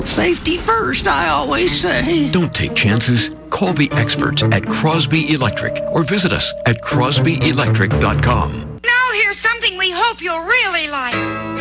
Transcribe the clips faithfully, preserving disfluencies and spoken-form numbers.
Safety first, I always say. Don't take chances. Call the experts at Crosby Electric or visit us at crosby electric dot com. Now here's something we hope you'll really like.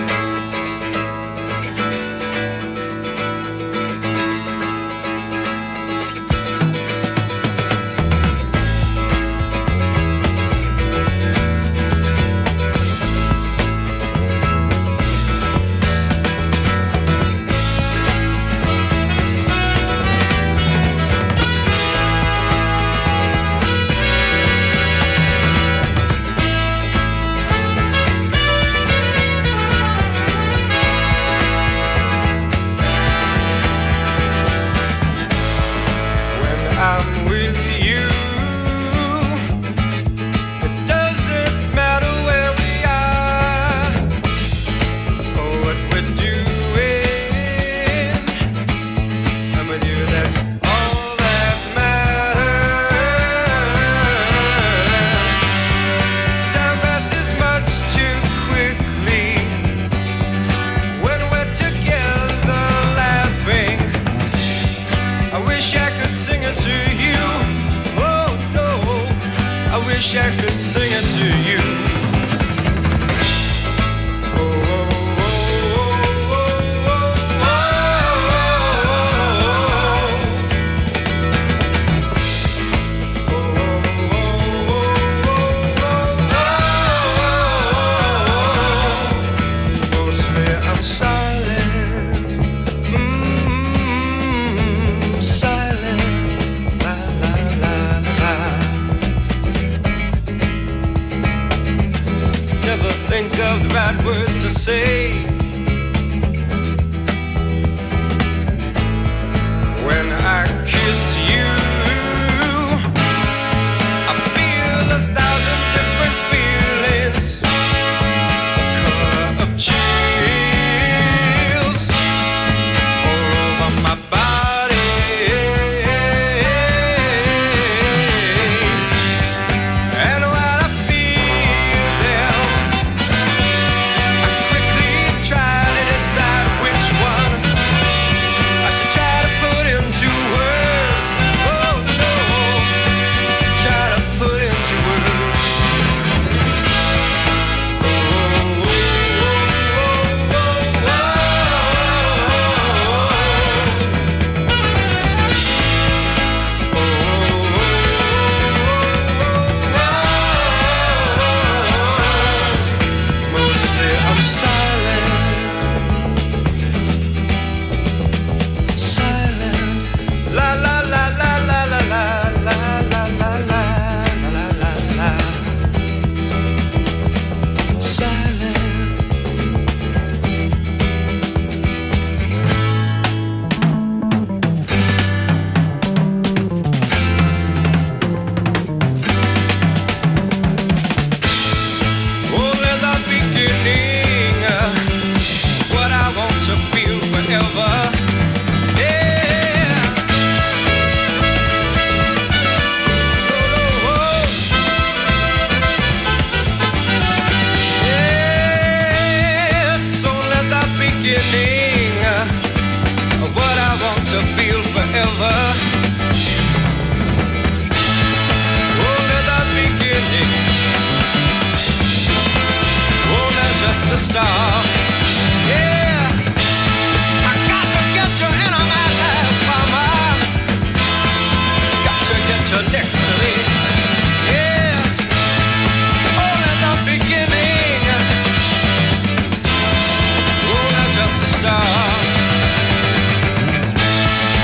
wish I could sing it to you. Oh, oh, oh, oh, oh, oh, oh, oh. Mostly I'm silent, mm-hmm, silent, la, la, la, la. Never think of the right words to say when I kiss you. I feel a thousand different feelings, the color of chills all over my body. And when I feel them, I quickly try to decide which one I should try to put into words. Oh no, try to put into words. Oh, oh, oh, oh, oh, oh. Mostly I'm silent, silent. La la la la la la la la la la la la la la. Silent. Only the beginning, uh, what I want to feel forever. Yeah. Oh, oh, oh. Yes, only the beginning, uh, what I want to feel forever. Only the beginning. Oh, now just a start. Yeah, I got to get you into my life, mama. Got to get you next to me. Yeah, only the beginning. Oh, now just a start.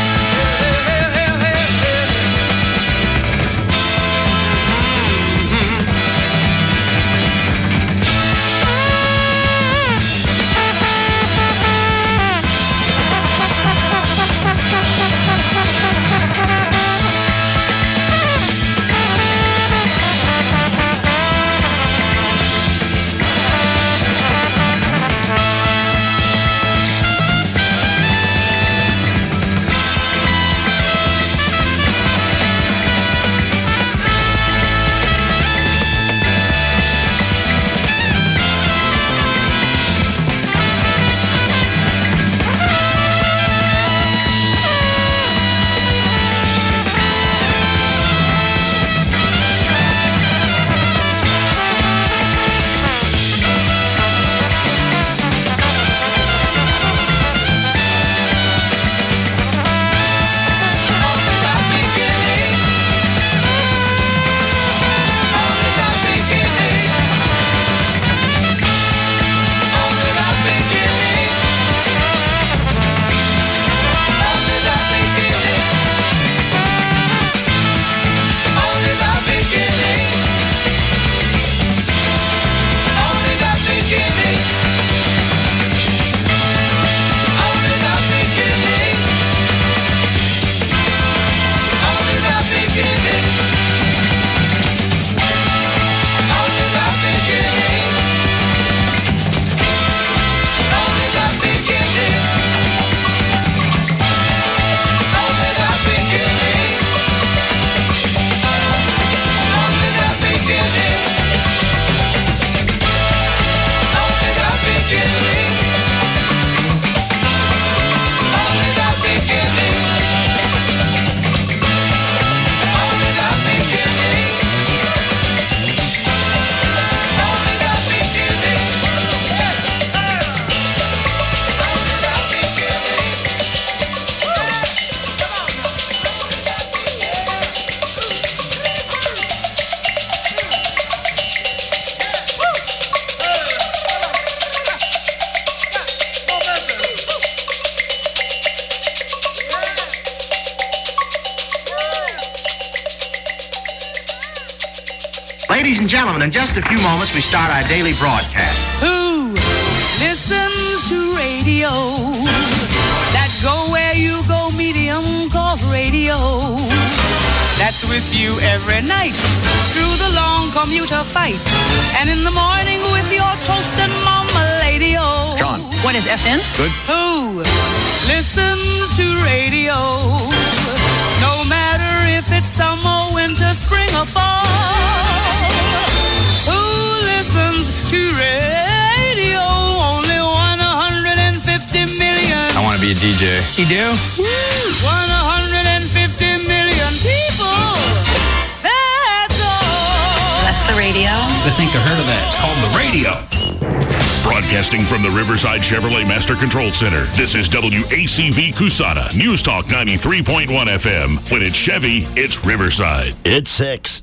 Ladies and gentlemen, in just a few moments, we start our daily broadcast. Who listens to radio? That go where you go medium called radio. That's with you every night through the long commuter fight. And in the morning with your toast and mama lady-o. John. What is F M? Good. Who listens to radio? No matter if it's summer, winter, spring, or fall. Who listens to radio? Only one hundred fifty million. I want to be a D J. You do? one hundred fifty million people. That's all. That's the radio. I think I heard of that. It's called the radio. Broadcasting from the Riverside Chevrolet Master Control Center, this is W A C V Cusana, News Talk ninety-three point one F M. When it's Chevy, it's Riverside. It's six.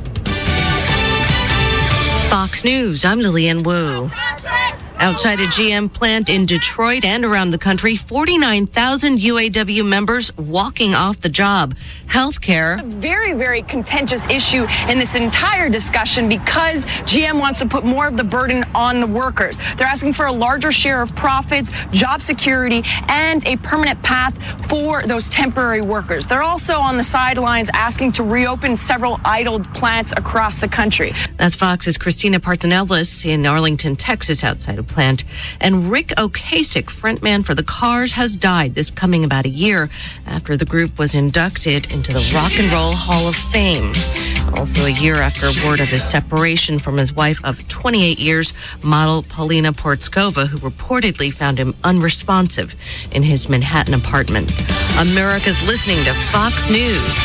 Fox News, I'm Lillian Wu. Outside a G M plant in Detroit and around the country, forty-nine thousand U A W members walking off the job. Healthcare. A very, very contentious issue in this entire discussion because G M wants to put more of the burden on the workers. They're asking for a larger share of profits, job security, and a permanent path for those temporary workers. They're also on the sidelines asking to reopen several idled plants across the country. That's Fox's Christina Parthenelis in Arlington, Texas, outside of plant. And Rick Ocasek, frontman for the Cars, has died this coming about a year after the group was inducted into the Rock and Roll Hall of Fame. Also a year after word of his separation from his wife of twenty-eight years, model Paulina Portskova, who reportedly found him unresponsive in his Manhattan apartment. America's listening to Fox News.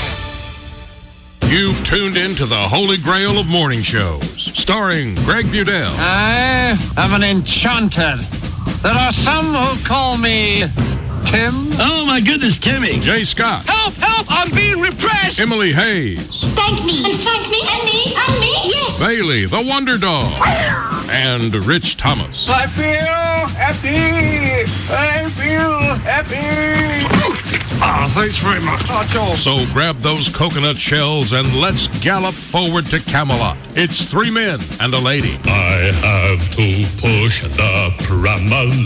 You've tuned in to the Holy Grail of morning shows, starring Greg Budell. I am an enchanted. There are some who call me Tim. Oh, my goodness, Timmy. Jay Scott. Help, help, I'm being repressed. Emily Hayes. Spank me, and spank me, and me, and me, yes. Bailey, the Wonder Dog. And Rich Thomas. I feel happy. I feel happy. Oh, thanks very much. Oh, so grab those coconut shells and let's gallop forward to Camelot. It's three men and a lady. I have to push the Camelot.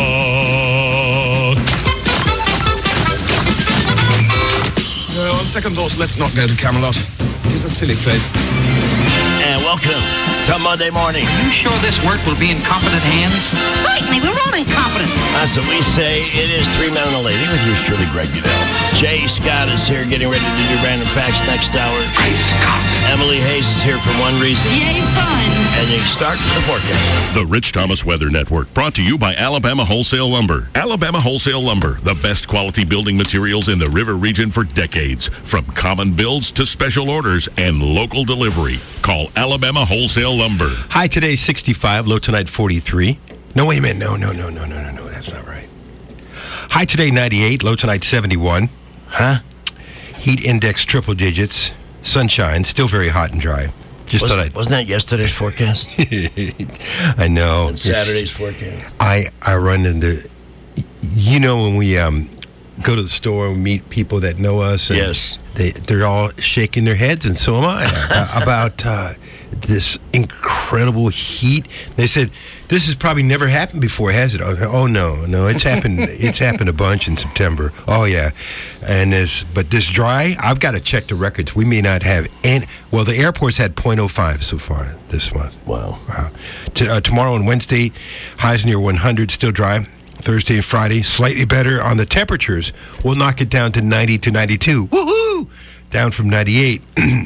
No, on second thoughts, let's not go to Camelot. It is a silly place. And welcome to Monday morning. Are you sure this work will be in competent hands? Certainly, we're all incompetent. That's what we say. It is Three Men and a Lady with yours truly, Greg Budell. Jay Scott is here getting ready to do random facts next hour. Hey, Scott. Emily Hayes is here for one reason. Yay, fun. And you start the forecast. The Rich Thomas Weather Network, brought to you by Alabama Wholesale Lumber. Alabama Wholesale Lumber, the best quality building materials in the river region for decades. From common builds to special orders and local delivery. Call Alabama Wholesale Lumber. High today, sixty-five. Low tonight, forty-three. No, wait a minute. No, no, no, no, no, no, no. That's not right. High today, ninety-eight. Low tonight, seventy-one. Huh? Heat index, triple digits. Sunshine, still very hot and dry. Just Was, thought I'd... Wasn't that yesterday's forecast? I know. And Saturday's forecast. I, I run into... You know when we um, go to the store and meet people that know us? And yes. They, they're all shaking their heads, and so am I, uh, about uh, this incredible heat. They said, this has probably never happened before, has it? Oh, oh no, no, it's happened It's happened a bunch in September. Oh, yeah. And this, but this dry, I've got to check the records. We may not have any. Well, the airport's had point oh five so far this month. Wow. Wow. T- uh, tomorrow and Wednesday, highs near one hundred, still dry. Thursday and Friday, slightly better on the temperatures. We'll knock it down to ninety to ninety-two. Woohoo! Down from ninety-eight.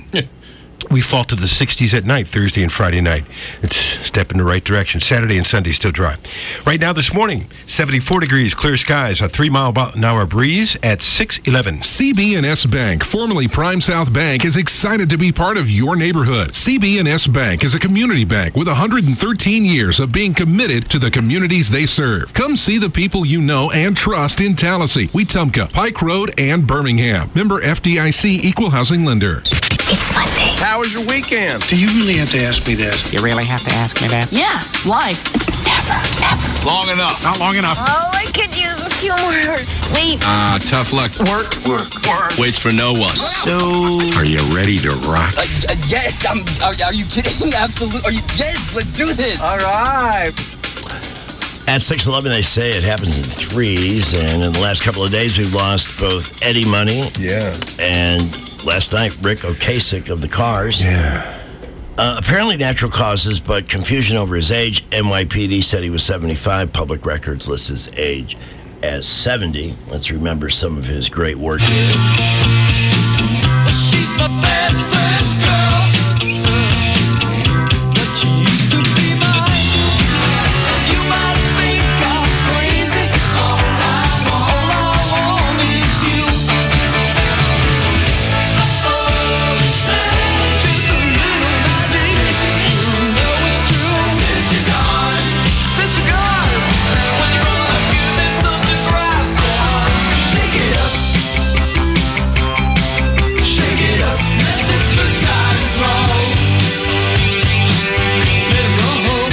We fall to the sixties at night, Thursday and Friday night. It's a step in the right direction. Saturday and Sunday still dry. Right now this morning, seventy-four degrees, clear skies, a three mile an hour breeze at six eleven. C B and S Bank, formerly Prime South Bank, is excited to be part of your neighborhood. C B and S Bank is a community bank with one hundred thirteen years of being committed to the communities they serve. Come see the people you know and trust in Tallahassee, Wetumpka, Pike Road, and Birmingham. Member F D I C Equal Housing Lender. It's Monday. How was your weekend? Do you really have to ask me that? You really have to ask me that? Yeah, why? It's never, never Long enough. Not long enough. Oh, I could use a Gilmore, sleep. Ah, uh, tough luck. Work, work, work. Waits for no one. So, are you ready to rock? Uh, uh, yes, I'm. Are, are you kidding? Absolutely. Are you? Yes, let's do this. All right. At six eleven, they say it happens in threes, and in the last couple of days, we've lost both Eddie Money, yeah, and last night, Rick Ocasek of the Cars. Yeah. Uh, apparently natural causes, but confusion over his age. N Y P D said he was seventy-five. Public records list his age as seventy. Let's remember some of his great work here. She's my best friend's girl, but she used to be mine. You might think I'm crazy. All I want, all I want is you. Oh, just a little magic. You know it's true. Since you're gone, since you're gone, when you're gone, there's something to cry for. Shake it up. Shake it up, let the good times roll. Let it roll.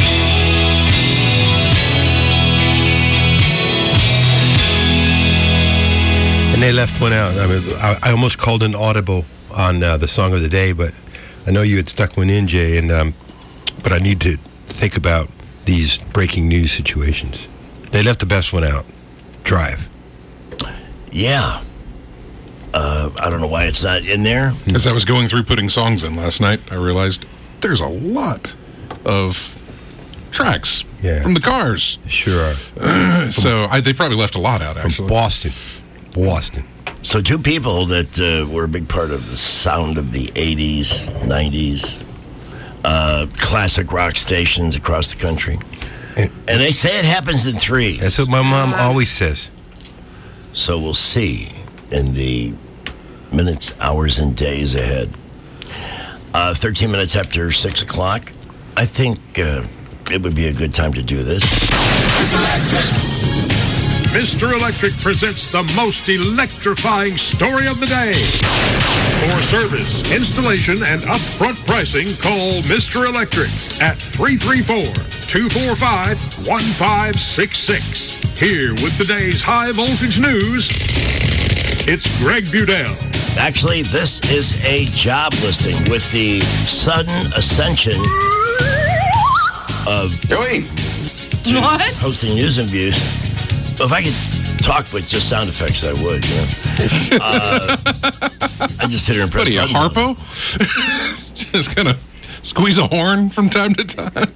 And they left one out. I mean, I, I almost called an audible on uh, the song of the day, but I know you had stuck one in, Jay. And um, but I need to think about these breaking news situations. They left the best one out. Drive. Yeah. Uh, I don't know why it's not in there. As I was going through putting songs in last night, I realized there's a lot of tracks Yeah. from the Cars. Sure are. So I, they probably left a lot out, actually. Boston. Boston. So two people that uh, were a big part of the sound of the eighties, nineties, uh, classic rock stations across the country. And, and they say it happens in three. That's what my mom always says. So we'll see in the minutes, hours, and days ahead. Uh, thirteen minutes after six o'clock. I think uh, it would be a good time to do this. Mister Electric presents the most electrifying story of the day. For service, installation, and upfront pricing, call Mister Electric at three three four, two four five, one five six six. Here with today's high voltage news, it's Greg Budell. Actually, this is a job listing with the sudden ascension of Joey. to What? hosting news and views. If I could talk with just sound effects, I would. You know? uh, I just did her impress. What are you, a Harpo? Just kind of squeeze a horn from time to time.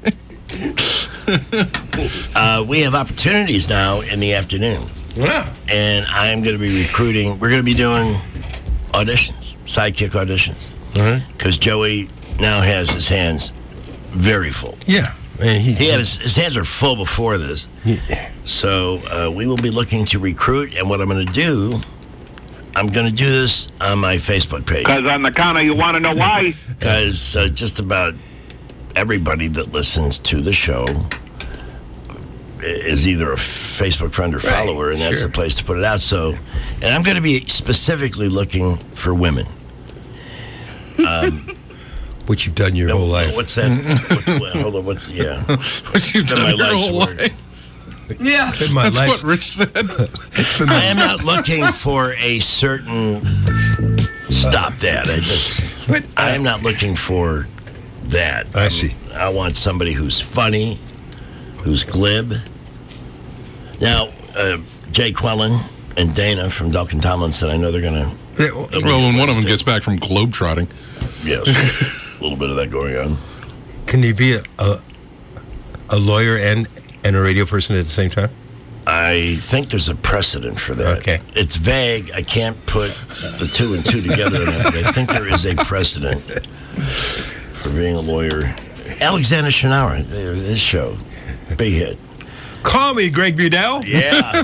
uh, we have opportunities now in the afternoon. Yeah. And I'm going to be recruiting. We're going to be doing auditions, sidekick auditions. Because Joey now has his hands very full. Yeah. Man, he, he had his, his hands are full before this. Yeah. So uh, we will be looking to recruit. And what I'm going to do, I'm going to do this on my Facebook page. Because on the counter, you want to know why? Because uh, just about everybody that listens to the show is either a Facebook friend or follower, right, and that's sure. the place to put it out. So, and I'm going to be specifically looking for women. Um, Which you've done your no, whole life. What's that? what, what, hold on. What's yeah? What you've done my your life's whole work. life. Yeah. My That's life's- what Rich said. I am not looking for a certain. Stop that! I just. I am not looking for that. I see. I want somebody who's funny, who's glib. Now, uh, Jay Quellen and Dana from Duncan Tomlinson, I know they're going to. Well, when one of them gets back from globetrotting. Yes. A little bit of that going on. Can you be a, a, a lawyer and, and a radio person at the same time? I think there's a precedent for that. Okay. It's vague. I can't put the two and two together in that, but I think there is a precedent for being a lawyer. Alexander Shinara, this show, big hit. Call me, Greg Budell. Yeah.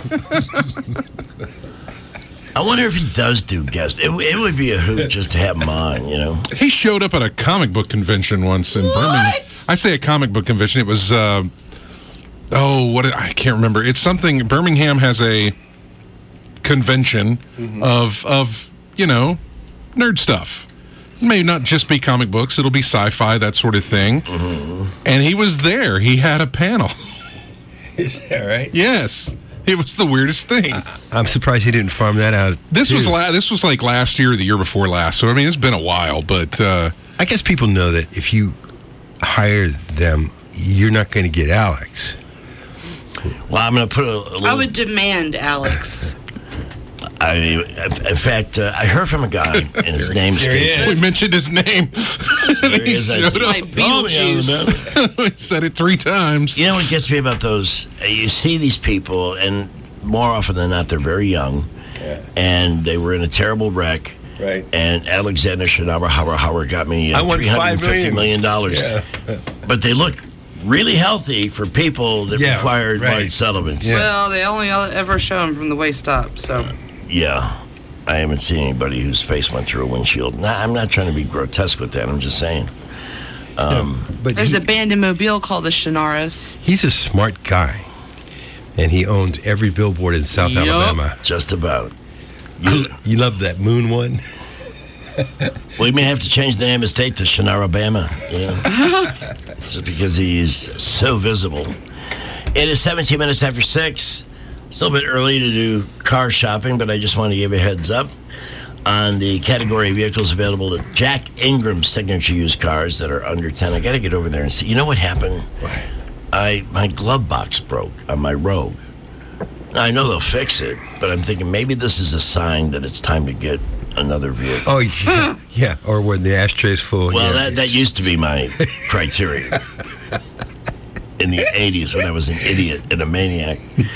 I wonder if he does do guests. It, it would be a hoot just to have him on, you know? He showed up at a comic book convention once in What? Birmingham. I say a comic book convention. It was, uh, oh, what? I can't remember. It's something, Birmingham has a convention mm-hmm. of, of, you know, nerd stuff. It may not just be comic books. It'll be sci-fi, that sort of thing. Mm-hmm. And he was there. He had a panel. Is that right? Yes. It was the weirdest thing. Uh, I'm surprised he didn't farm that out. This too. was la- this was like last year or the year before last. So, I mean, it's been a while, but... Uh, I guess people know that if you hire them, you're not going to get Alex. Well, I'm going to put a, a little... I would demand Alex. I, in fact, uh, I heard from a guy, and his name is... We mentioned his name. There he is. I showed said, up. "Like Beetlejuice." We said it three times. You know what gets me about those? Uh, you see these people, and more often than not, they're very young, yeah. and they were in a terrible wreck. Right. And Alexander Shinawa Howard Howard got me uh, I won three hundred fifty million dollars. Yeah. But they look really healthy for people that Yeah, required right. Martin Sullivan's. Yeah. Well, they only ever show him from the waist up, so. Yeah. I haven't seen anybody whose face went through a windshield. Nah, I'm not trying to be grotesque with that. I'm just saying. Um, Yeah, but There's he, a band in Mobile called the Shinaras. he's a smart guy, and he owns every billboard in South Yup. Alabama. Just about. You, you love that moon one? We may have to change the name of the state to Shinarabama, you know, just because he is so visible. It is seventeen minutes after six. It's a little bit early to do car shopping, but I just want to give a heads up on the category of vehicles available at Jack Ingram Signature Used Cars that are under ten. I got to get over there and see. You know what happened? I my glove box broke on my Rogue. Now, I know they'll fix it, but I'm thinking maybe this is a sign that it's time to get another vehicle. Oh, yeah. yeah. Or when the ashtray's full. Well, yeah. that, that used to be my criteria in the eighties when I was an idiot and a maniac.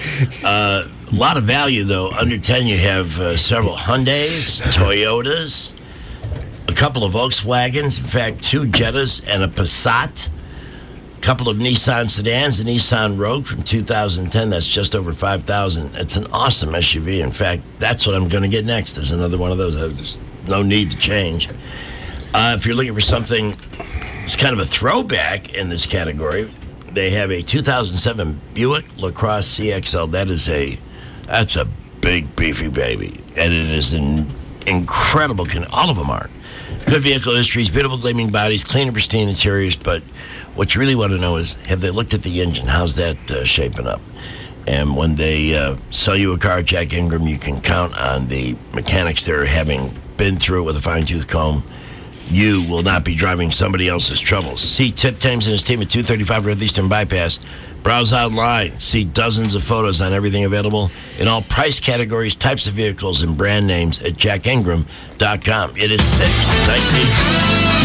Uh, a lot of value, though. Under ten, you have uh, several Hyundais, Toyotas, a couple of Volkswagens, in fact, two Jettas and a Passat, a couple of Nissan sedans, a Nissan Rogue from two thousand ten. That's just over five thousand dollars. It's an awesome S U V. In fact, that's what I'm going to get next. There's another one of those. There's no need to change. Uh, if you're looking for something, it's kind of a throwback in this category. They have a two thousand seven Buick LaCrosse C X L. That is a, that's a big, beefy baby. And it is an incredible, con- all of them are. Good vehicle histories, beautiful gleaming bodies, clean and pristine interiors. But what you really want to know is, have they looked at the engine? How's that uh, shaping up? And when they uh, sell you a car at Jack Ingram, you can count on the mechanics there having been through it with a fine-tooth comb. You will not be driving somebody else's troubles. See Tip Thames and his team at two thirty-five Northeastern Bypass. Browse online. See dozens of photos on everything available in all price categories, types of vehicles, and brand names at jack ingram dot com. It is six nineteen.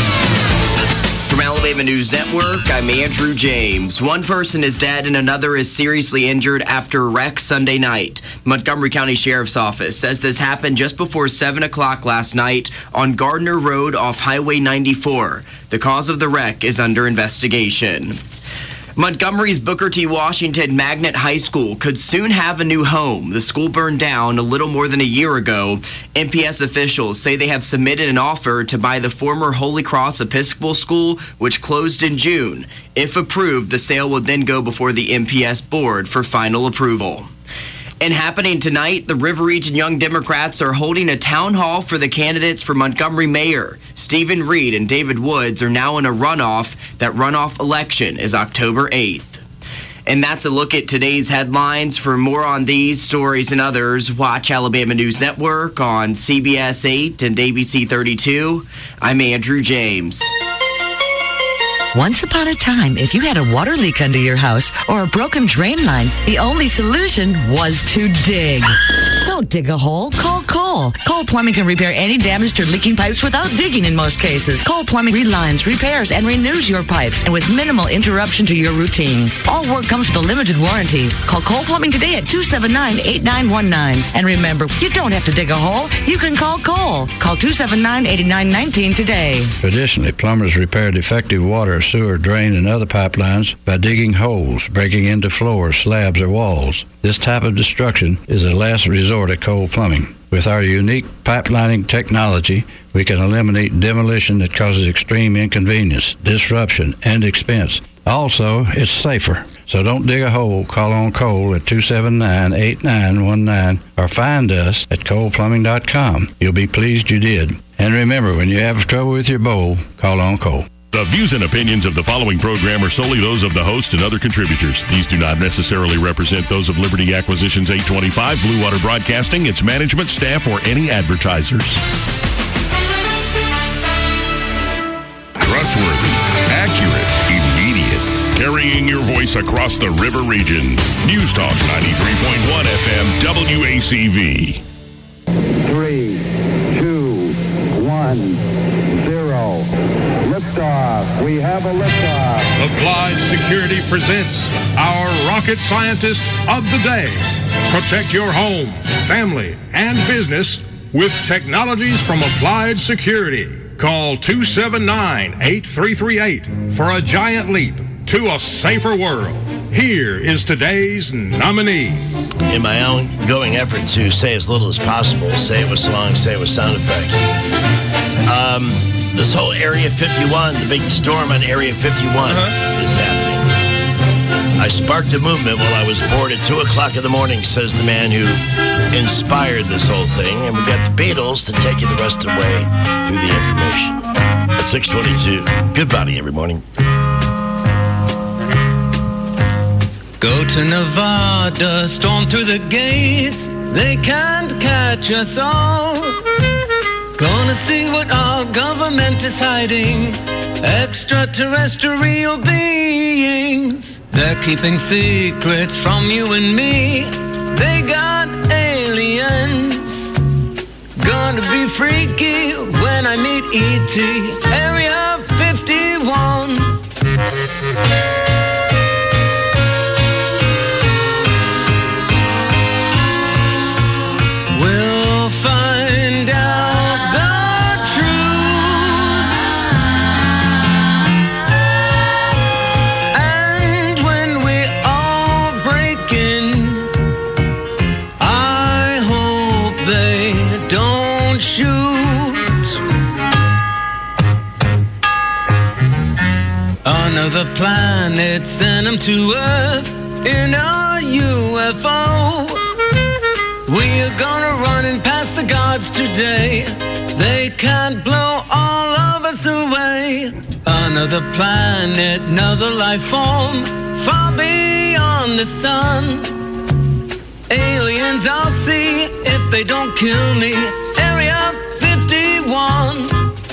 From Alabama News Network, I'm Andrew James. One person is dead and another is seriously injured after a wreck Sunday night. Montgomery County Sheriff's Office says this happened just before seven o'clock last night on Gardner Road off Highway ninety-four. The cause of the wreck is under investigation. Montgomery's Booker T. Washington Magnet High School could soon have a new home. The school burned down a little more than a year ago. M P S officials say they have submitted an offer to buy the former Holy Cross Episcopal School, which closed in June. If approved, the sale will then go before the M P S board for final approval. And happening tonight, the River Region Young Democrats are holding a town hall for the candidates for Montgomery mayor. Stephen Reed and David Woods are now in a runoff. That runoff election is October eighth. And that's a look at today's headlines. For more on these stories and others, watch Alabama News Network on C B S eight and A B C thirty-two. I'm Andrew James. Once upon a time, if you had a water leak under your house or a broken drain line, the only solution was to dig. Don't dig a hole. Call Cole. Cole Plumbing can repair any damaged or leaking pipes without digging in most cases. Cole Plumbing relines, repairs, and renews your pipes, and with minimal interruption to your routine. All work comes with a limited warranty. Call Cole Plumbing today at two seven nine, eight nine one nine. And remember, you don't have to dig a hole. You can call Cole. Call two seven nine, eight nine one nine today. Traditionally, plumbers repair defective water, sewer, drain, and other pipelines by digging holes, breaking into floors, slabs, or walls. This type of destruction is a last resort at Cole Plumbing. With our unique pipelining technology, we can eliminate demolition that causes extreme inconvenience, disruption, and expense. Also, it's safer. So don't dig a hole. Call on Cole at two seven nine, eight nine one nine or find us at cole plumbing dot com. You'll be pleased you did. And remember, when you have trouble with your bowl, call on Cole. The views and opinions of the following program are solely those of the host and other contributors. These do not necessarily represent those of Liberty Acquisitions eight twenty-five, Blue Water Broadcasting, its management, staff, or any advertisers. Trustworthy, accurate, immediate, carrying your voice across the river region. News Talk ninety-three point one F M W A C V. Three, two, one, zero. Liftoff. We have a liftoff. Applied Security presents our rocket scientist of the day. Protect your home, family, and business with technologies from Applied Security. Call two seven nine, eight three three eight for a giant leap to a safer world. Here is today's nominee. In my ongoing effort to say as little as possible, say it with songs, say it with sound effects. Um, this whole Area fifty-one, the big storm on Area fifty-one uh-huh. is happening. I sparked a movement while I was bored at two o'clock in the morning, says the man who inspired this whole thing. And we got the Beatles to take you the rest of the way through the information. At six twenty-two. Good body every morning. Go to Nevada, storm through the gates. They can't catch us all. Gonna see what our government is hiding. Extraterrestrial beings. They're keeping secrets from you and me. They got aliens. Gonna be freaky when I meet E T. Area fifty-one. We'll find out the truth. And when we all break in, I hope they don't shoot. Another planet sent them to Earth in a U F O. We're gonna run and pass the gods today. They can't blow all of us away. Another planet, another life form, far beyond the sun. Aliens I'll see if they don't kill me. Area fifty-one.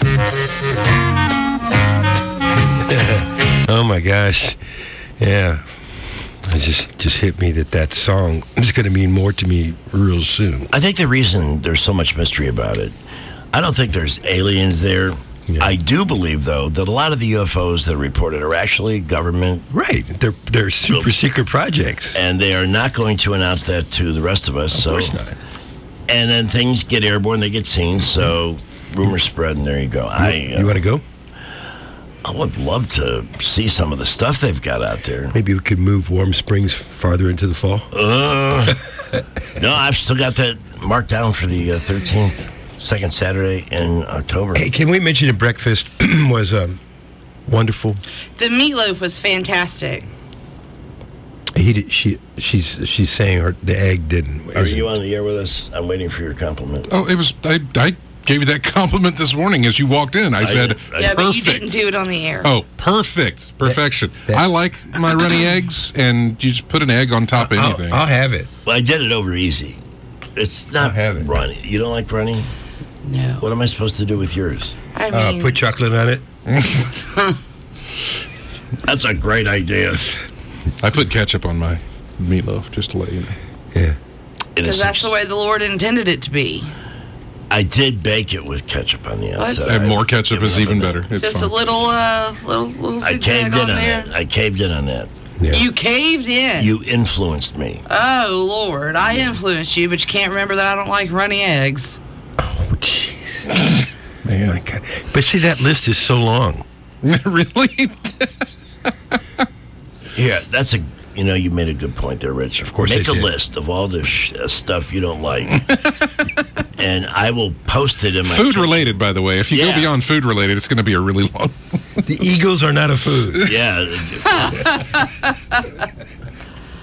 Oh my gosh. Yeah. It just, just hit me that that song is going to mean more to me real soon. I think the reason there's so much mystery about it, I don't think there's aliens there. Yeah. I do believe, though, that a lot of the U F Os that are reported are actually government. Right. They're they're super secret projects. And they are not going to announce that to the rest of us. Of so. course not. And then things get airborne, they get seen, so rumors spread, and there you go. You, I, uh, you want to go? I would love to see some of the stuff they've got out there. Maybe we could move Warm Springs farther into the fall. Uh, no, I've still got that marked down for the uh, thirteenth, second Saturday in October. Hey, can we mention that breakfast was um, wonderful? The meatloaf was fantastic. He did, she she's she's saying her the egg didn't. Are you on the air with us? I'm waiting for your compliment. Oh, it was I. I gave you that compliment this morning as you walked in. I, I said, did, I, yeah, perfect. But you didn't do it on the air. Oh, perfect. Perfection. That, that, I like my runny eggs, and you just put an egg on top of I'll, anything. I'll have it. Well, I did it over easy. It's not it. runny. You don't like runny? No. What am I supposed to do with yours? I mean... Uh, put chocolate on it. That's a great idea. I put ketchup on my meatloaf, just to let you know. Yeah. Because that's the way the Lord intended it to be. I did bake it with ketchup on the outside. And more ketchup is even better. It's Just fine. a little, uh, little, little I zigzag caved in on on there. that. I caved in on that. Yeah. You caved in. You influenced me. Oh, Lord. I influenced you, but you can't remember that I don't like runny eggs. Oh, jeez. Man. Oh, my God. But see, that list is so long. Really? Yeah, that's a... You know, you made a good point there, Rich. Of course Make I a did. list of all the sh- uh, stuff you don't like. And I will post it in my... Food kitchen. related, by the way. If you Yeah. go beyond food related, it's going to be a really long... The Eagles are not a food. Yeah.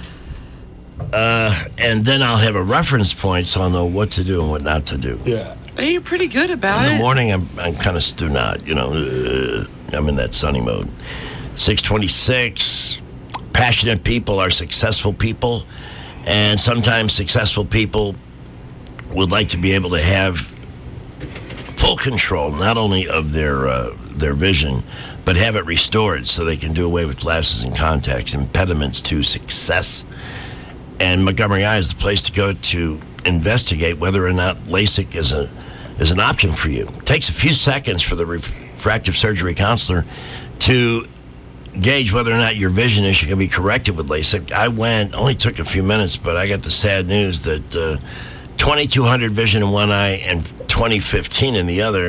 uh, and then I'll have a reference point so I'll know what to do and what not to do. Yeah. You're pretty good about In it. the morning, I'm I'm kind of stew out, you know. Ugh, I'm in that sunny mode. six twenty-six, passionate people are successful people, and sometimes successful people would like to be able to have full control, not only of their uh, their vision, but have it restored so they can do away with glasses and contacts, impediments to success. And Montgomery Eye is the place to go to investigate whether or not LASIK is a is an option for you. It takes a few seconds for the refractive surgery counselor to gauge whether or not your vision issue can be corrected with LASIK. I went, only took a few minutes, but I got the sad news that uh, twenty-two hundred vision in one eye and twenty fifteen in the other.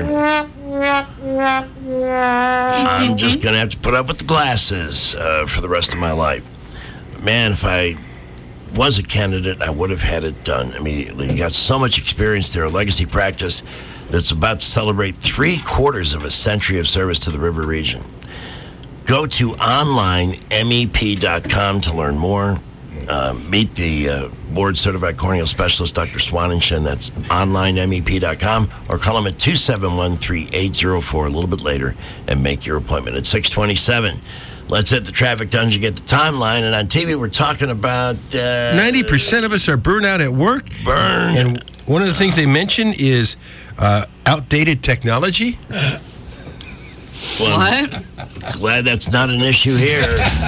I'm just going to have to put up with the glasses uh, for the rest of my life. Man, if I was a candidate, I would have had it done immediately. You got so much experience there, a legacy practice that's about to celebrate three quarters of a century of service to the River Region. Go to online M E P dot com to learn more. Uh, meet the uh, board-certified corneal specialist, Doctor Swanenshin. That's online M E P dot com, or call him at two seven one, three eight zero four a little bit later and make your appointment at six twenty-seven. Let's hit the traffic dungeon, get the timeline. And on T V, we're talking about... Uh, ninety percent of us are burned out at work. Burn. And one of the things they mention is uh, outdated technology. Well, what? Glad that's not an issue here.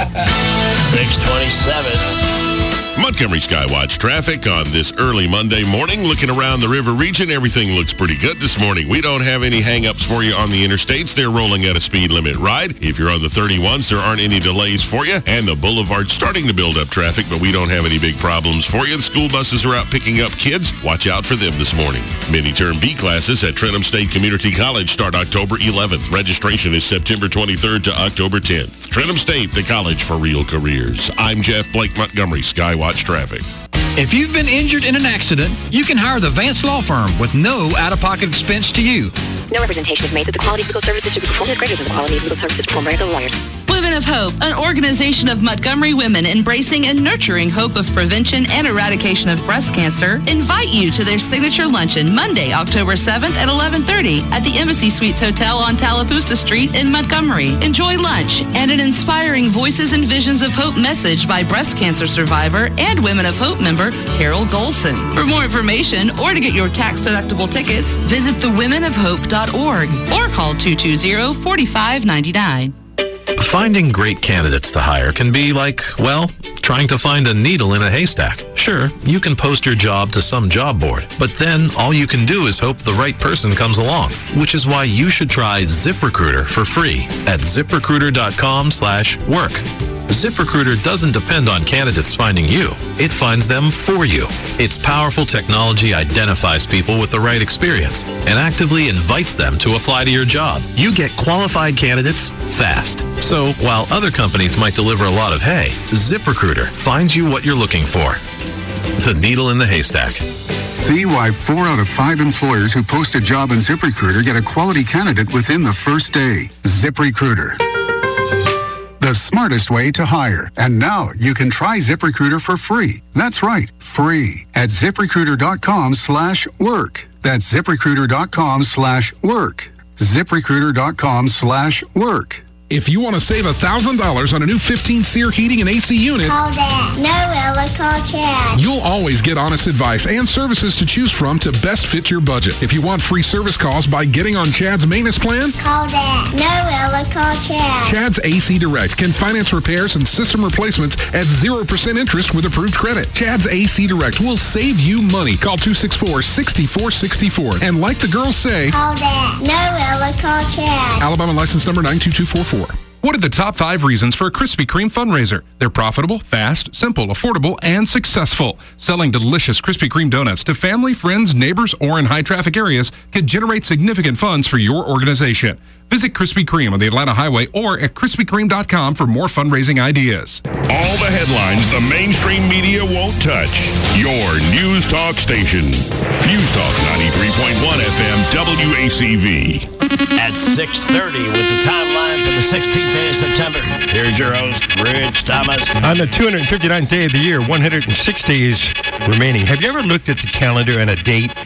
six twenty-seven. Montgomery Skywatch traffic on this early Monday morning. Looking around the River Region, everything looks pretty good this morning. We don't have any hang-ups for you on the interstates. They're rolling at a speed limit ride. If you're on the thirty-ones, there aren't any delays for you. And the boulevard's starting to build up traffic, but we don't have any big problems for you. The school buses are out picking up kids. Watch out for them this morning. Mini-term B classes at Trenton State Community College start October eleventh. Registration is September twenty-third to October tenth. Trenton State, the college for real careers. I'm Jeff Blake, Montgomery Skywatch traffic. If you've been injured in an accident, you can hire the Vance Law Firm with no out-of-pocket expense to you. No representation is made that the quality of legal services to be performed is greater than the quality of legal services performed by other lawyers. Women of Hope, an organization of Montgomery women embracing and nurturing hope of prevention and eradication of breast cancer, invite you to their signature luncheon Monday, October seventh at eleven thirty at the Embassy Suites Hotel on Tallapoosa Street in Montgomery. Enjoy lunch and an inspiring Voices and Visions of Hope message by breast cancer survivor and Women of Hope member Carol Golson. For more information or to get your tax-deductible tickets, visit the women of hope dot org or call two two zero, four five nine nine. Finding great candidates to hire can be like, well, trying to find a needle in a haystack. Sure, you can post your job to some job board, but then all you can do is hope the right person comes along, which is why you should try ZipRecruiter for free at ZipRecruiter.com slash work. ZipRecruiter doesn't depend on candidates finding you. It finds them for you. Its powerful technology identifies people with the right experience and actively invites them to apply to your job. You get qualified candidates fast. So while other companies might deliver a lot of hay, ZipRecruiter finds you what you're looking for. The needle in the haystack. See why four out of five employers who post a job in ZipRecruiter get a quality candidate within the first day. ZipRecruiter. The smartest way to hire. And now you can try ZipRecruiter for free. That's right, free at ZipRecruiter.com slash work. That's ZipRecruiter.com slash work. ZipRecruiter.com slash work. If you want to save one thousand dollars on a new fifteen SEER heating and A C unit, Call Dad. No, Ella, call Chad. you'll always get honest advice and services to choose from to best fit your budget. If you want free service calls by getting on Chad's maintenance plan, Call Dad. No, Ella, call Chad. Chad's A C Direct can finance repairs and system replacements at zero percent interest with approved credit. Chad's A C Direct will save you money. Call two six four, six four six four. And like the girls say, Call Dad. No, Ella, call Chad. Alabama license number nine two two four four. What are the top five reasons for a Krispy Kreme fundraiser? They're profitable, fast, simple, affordable, and successful. Selling delicious Krispy Kreme donuts to family, friends, neighbors, or in high-traffic areas can generate significant funds for your organization. Visit Krispy Kreme on the Atlanta Highway or at krispy kreme dot com for more fundraising ideas. All the headlines the mainstream media won't touch. Your News Talk station. News Talk ninety-three point one F M W A C V. At six thirty with the timeline for the sixteenth day of September. Here's your host, Rich Thomas. On the two hundred fifty-ninth day of the year, one hundred six days remaining. Have you ever looked at the calendar and a date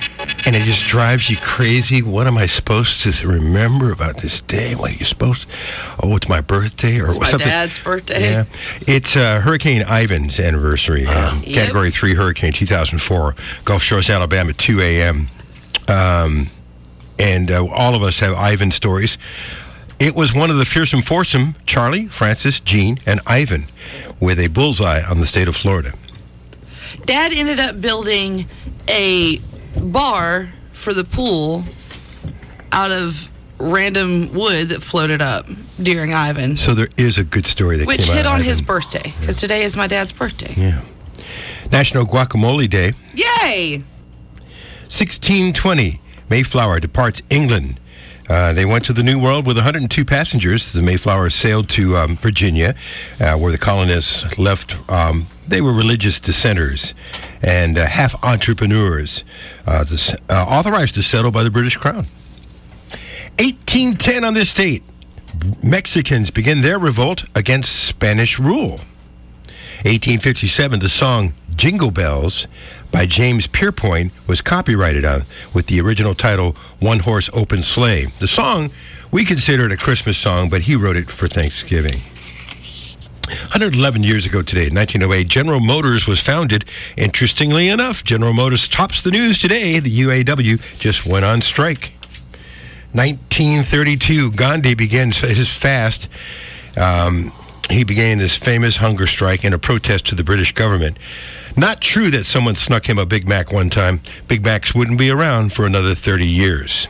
And it just drives you crazy. What am I supposed to remember about this day? What are you supposed to... Oh, it's my birthday? Or It's my something. dad's birthday. Yeah. It's uh, Hurricane Ivan's anniversary. Um, Yep. Category three hurricane, two thousand four. Gulf Shores, Alabama, two a.m. Um, and uh, all of us have Ivan stories. It was one of the fearsome foursome, Charlie, Francis, Gene, and Ivan, with a bullseye on the state of Florida. Dad ended up building a bar for the pool out of random wood that floated up during Ivan, So there is a good story that which came out hit of on Ivan. his birthday, because today is my dad's birthday. Yeah. National Guacamole Day. Yay! sixteen twenty, Mayflower departs England. Uh, they went to the New World with one hundred two passengers. The Mayflower sailed to um, Virginia, uh, where the colonists left. Um, they were religious dissenters and uh, half entrepreneurs, uh, this, uh, authorized to settle by the British Crown. eighteen ten on this date, Mexicans begin their revolt against Spanish rule. eighteen fifty-seven, the song Jingle Bells by James Pierpont was copyrighted on with the original title One Horse Open Sleigh. The song, we consider it a Christmas song, but he wrote it for Thanksgiving. one hundred eleven years ago today, in nineteen oh eight, General Motors was founded. Interestingly enough, General Motors tops the news today. The U A W just went on strike. nineteen thirty-two, Gandhi begins his fast. Um, he began his famous hunger strike in a protest to the British government. Not true that someone snuck him a Big Mac one time. Big Macs wouldn't be around for another thirty years.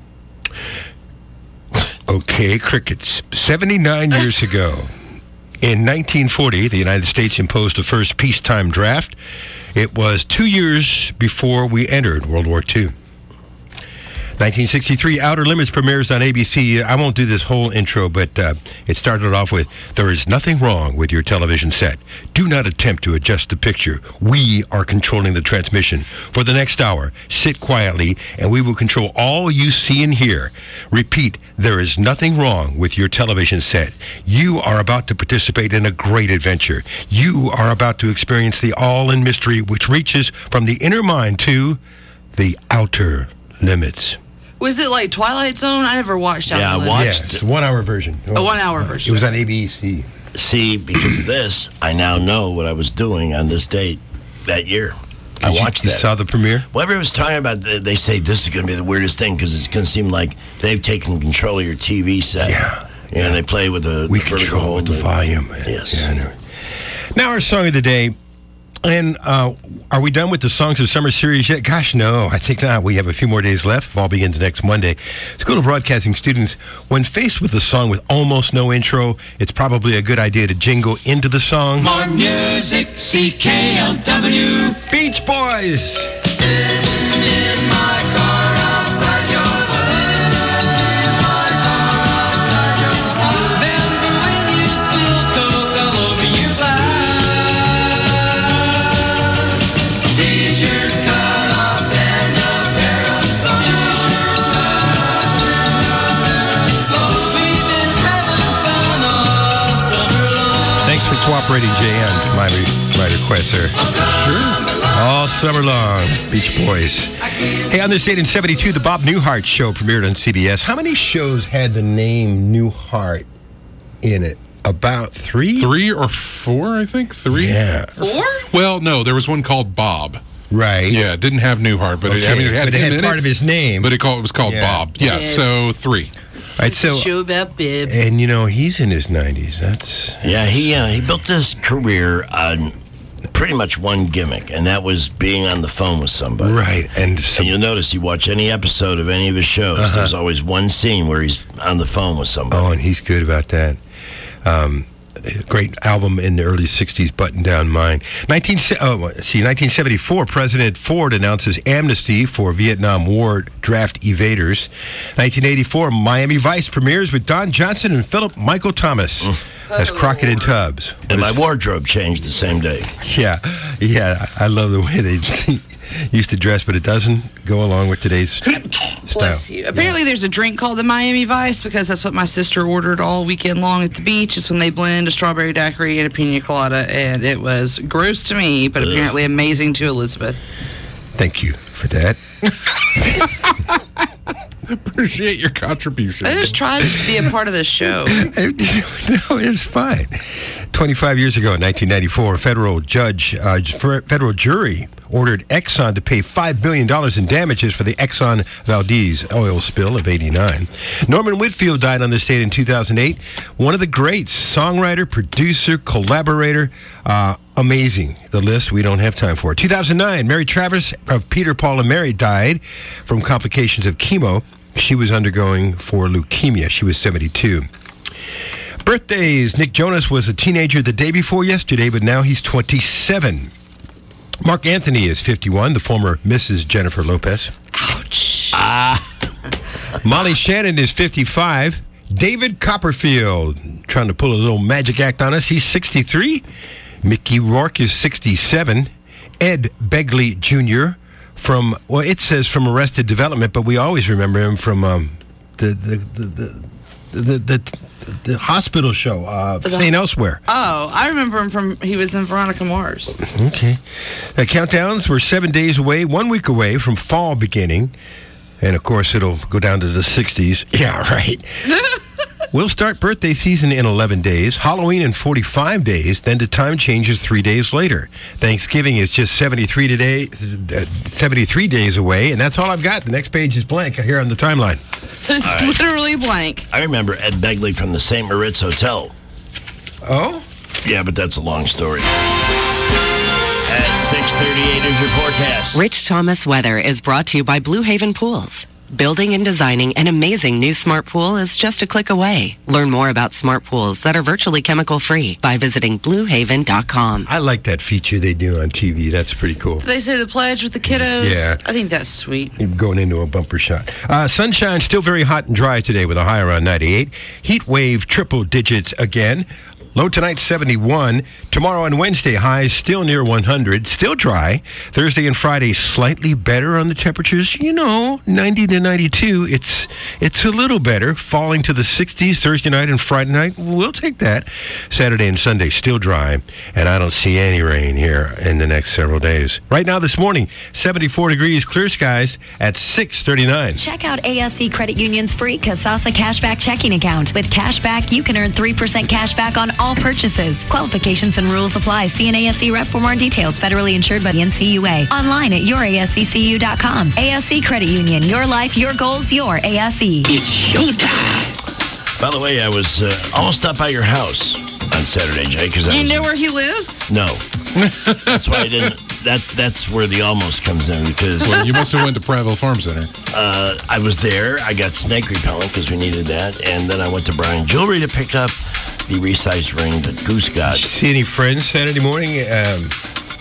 Okay, crickets. seventy-nine years ago, in nineteen forty, the United States imposed the first peacetime draft. It was two years before we entered World War Two. nineteen sixty-three, Outer Limits premieres on A B C. I won't do this whole intro, but uh, it started off with, there is nothing wrong with your television set. Do not attempt to adjust the picture. We are controlling the transmission. For the next hour, sit quietly, and we will control all you see and hear. Repeat, there is nothing wrong with your television set. You are about to participate in a great adventure. You are about to experience the all-in mystery which reaches from the inner mind to the outer limits. Was it like Twilight Zone? I never watched Outer Yeah, I Limits. watched Yeah, it's a one-hour version. A one-hour version. It was on A B C. See, because of this, I now know what I was doing on this date that year. I You- watched you that. saw the premiere? Well, everyone's talking about, they they say this is going to be the weirdest thing because it's going to seem like they've taken control of your T V set. Yeah. And they play with the, We the vertical control hold the and- volume. Yes. Yeah, I know. Now our song of the day. And uh, are we done with the Songs of Summer series yet? Gosh, no, I think not. We have a few more days left. Fall begins next Monday. School of Broadcasting students, when faced with a song with almost no intro, it's probably a good idea to jingle into the song. More music, C K L W. Beach Boys! Sitting in my car outside your Remember when you spilled Coke all over your blouse? T-shirts, cut-offs, and a pair of t-shirts, cut-offs, oh, we've been having fun all summer long. Thanks for cooperating, Jay, on my, re- my request, sir. Sure. All summer long, Beach Boys. Hey, on this date in seventy-two, the Bob Newhart Show premiered on C B S. How many shows had the name Newhart in it? About three? Three or four, I think. Three? Yeah. Four? Well, no, there was one called Bob. Right. Yeah, it didn't have Newhart, but it, I Okay, mean, it had, but it had him in part of his name. But it, called, it was called Yeah. Bob. Yeah, Yeah. so three. All right, so, Show about Bib. and you know, he's in his nineties. That's, Yeah, he uh, he built his career on pretty much one gimmick, and that was being on the phone with somebody. right. And so, And you'll notice you watch any episode of any of his shows, Uh-huh. there's always one scene where he's on the phone with somebody. oh, and he's good about that. Um, great album in the early sixties, Button Down Mind. nineteen, oh, see, nineteen seventy-four, President Ford announces amnesty for Vietnam War draft evaders. nineteen eighty-four, Miami Vice premieres with Don Johnson and Philip Michael Thomas as Crockett and Tubbs. And my wardrobe changed the same day. Yeah, yeah, I love the way they used to dress, but it doesn't go along with today's style. Bless you. Apparently, there's a drink called the Miami Vice because that's what my sister ordered all weekend long at the beach. It's when they blend a strawberry daiquiri and a pina colada, and it was gross to me, but apparently amazing to Elizabeth. Thank you for that. Appreciate your contribution. I just tried to be a part of this show. No, it's fine. twenty-five years ago, in nineteen ninety-four, a federal judge, uh, federal jury ordered Exxon to pay five billion dollars in damages for the Exxon Valdez oil spill of eighty-nine. Norman Whitfield died on this date in two thousand eight. One of the greats, songwriter, producer, collaborator, uh, amazing. The list we don't have time for. two thousand nine, Mary Travis of Peter, Paul, and Mary died from complications of chemo she was undergoing for leukemia. She was seventy-two. Birthdays. Nick Jonas was a teenager the day before yesterday, but now he's twenty-seven. Mark Anthony is fifty-one, the former Missus Jennifer Lopez. Ouch. Ah. Molly Shannon is fifty-five. David Copperfield, trying to pull a little magic act on us, he's sixty-three. Mickey Rourke is sixty-seven. Ed Begley Junior from, well, it says from Arrested Development, but we always remember him from um, the, the, the, the, the, the, the hospital show, uh, Saint Elsewhere. Oh, I remember him from, he was in Veronica Mars. Okay. The countdowns were seven days away, one week away from fall beginning. And, of course, it'll go down to the sixties. Yeah, right. We'll start birthday season in eleven days, Halloween in forty-five days, then the time changes three days later. Thanksgiving is just seventy-three today, uh, seventy-three days away, and that's all I've got. The next page is blank here on the timeline. It's All right. literally blank. I remember Ed Begley from the Saint Moritz Hotel. Oh? Yeah, but that's a long story. At six thirty-eight is your forecast. Rich Thomas weather is brought to you by Blue Haven Pools. Building and designing an amazing new smart pool is just a click away. Learn more about smart pools that are virtually chemical-free by visiting blue haven dot com. I like that feature they do on T V. That's pretty cool. They say the pledge with the kiddos. Yeah. I think that's sweet. Going into a bumper shot. Uh, sunshine still very hot and dry today with a high around ninety-eight. Heat wave triple digits again. Low tonight, seventy-one. Tomorrow and Wednesday, highs still near one hundred. Still dry. Thursday and Friday, slightly better on the temperatures. You know, ninety to ninety-two. It's it's a little better. Falling to the sixties Thursday night and Friday night. We'll take that. Saturday and Sunday, still dry. And I don't see any rain here in the next several days. Right now this morning, seventy-four degrees, clear skies at six thirty-nine. Check out A S C Credit Union's free Kasasa Cashback checking account. With Cashback, you can earn three percent cash back on all purchases. Qualifications and rules apply. See an A S C rep for more details. Federally insured by the N C U A. Online at your A S C C U dot com. A S C Credit Union. Your life, your goals, your A S C. It's showtime. By the way, I was uh, almost up by your house on Saturday, Jay. Because You know where he lives? No. That's why I didn't. That that's where the almost comes in because Well, you must have went to Prattville Farm Center. Uh, I was there. I got snake repellent because we needed that, and then I went to Brian Jewelry to pick up the resized ring that Goose got. Did you see any friends Saturday morning? Um,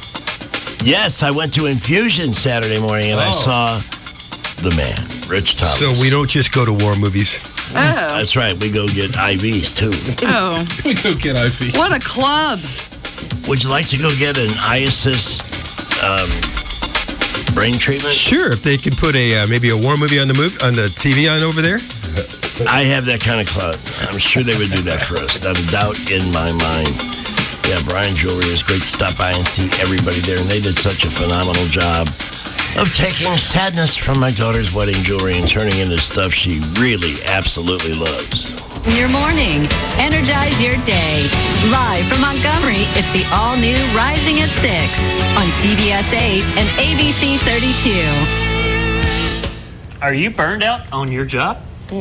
yes, I went to Infusion Saturday morning, and Oh. I saw the man, Rich Thomas. so we don't just go to war movies. Oh. That's right. We go get I Vs too. Oh. We go get I V. What a club. Would you like to go get an I assist um, brain treatment? Sure, if they can put a uh, maybe a war movie on the move on the T V on over there. I have that kind of clout. I'm sure they would do that for us. Not a doubt in my mind. Yeah, Brian Jewelry is great to stop by and see everybody there, and they did such a phenomenal job of taking sadness from my daughter's wedding jewelry and turning into stuff she really absolutely loves. Your morning. Energize your day. Live from Montgomery, it's the all-new Rising at six on C B S eight and A B C thirty-two. Are you burned out on your job?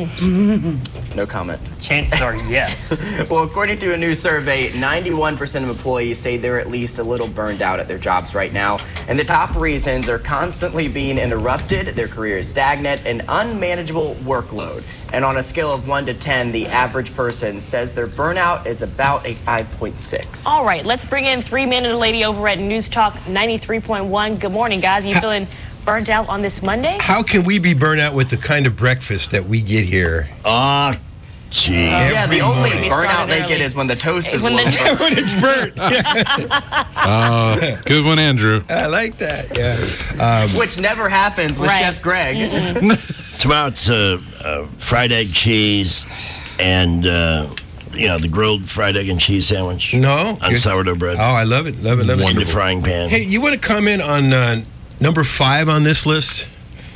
No comment. Chances are yes. Well, according to a new survey, ninety-one percent of employees say they're at least a little burned out at their jobs right now. And the top reasons are constantly being interrupted, their career is stagnant, and unmanageable workload. And on a scale of one to ten, the average person says their burnout is about a five point six. All right, let's bring in three-minute lady over at News Talk ninety-three point one. Good morning, guys. Are you feeling burnt out on this Monday? How can we be burnt out with the kind of breakfast that we get here? Ah, gee. Yeah, the only morning. burnout they get is when the toast is when low. the- when it's burnt. Uh, good one, Andrew. I like that. Yeah. Um, Which never happens with Right. Chef Greg. Tomorrow it's uh, uh, fried egg cheese and, uh, you know, the grilled fried egg and cheese sandwich. no. On Good. sourdough bread. Oh, I love it. Love it. Love it. In the frying pan. Hey, you want to comment on uh, Number five on this list.